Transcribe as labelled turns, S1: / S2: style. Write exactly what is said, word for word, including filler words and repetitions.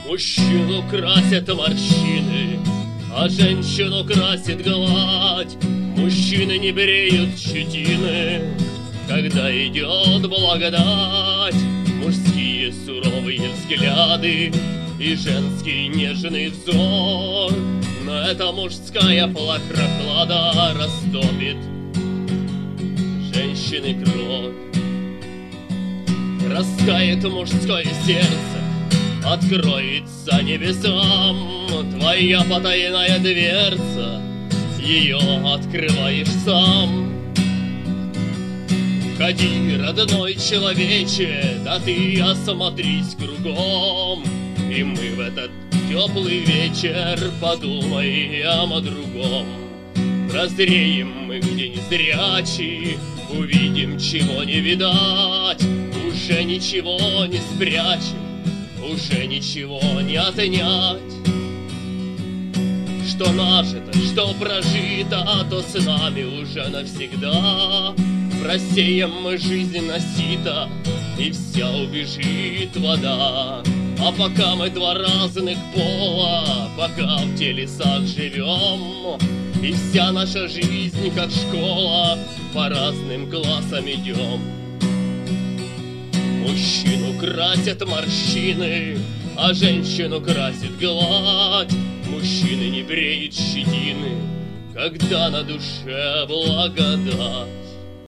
S1: Мужчину красят морщины, а женщину красит гладь. Мужчины не бреют щетины, когда идет благодать. Мужские суровые взгляды и женский нежный взор, но эта мужская прохлада растопит женщины кровь. Раскает мужское сердце, откроется небесам твоя потайная дверца, ее открываешь сам. Входи, родной человече, да ты осмотрись кругом, и мы в этот теплый вечер подумаем о другом. Прозреем мы, где незрячие, увидим, чего не видать. Уже ничего не спрячем, уже ничего не отнять. Что нажито, что прожито, то с нами уже навсегда. Просеем мы жизнь на сито, и вся убежит вода. А пока мы два разных пола, пока в телесах живем, и вся наша жизнь как школа, по разным классам идем. Мужчину красят морщины, а женщину красит гладь. Мужчины не бреют щетины, когда на душе благодать.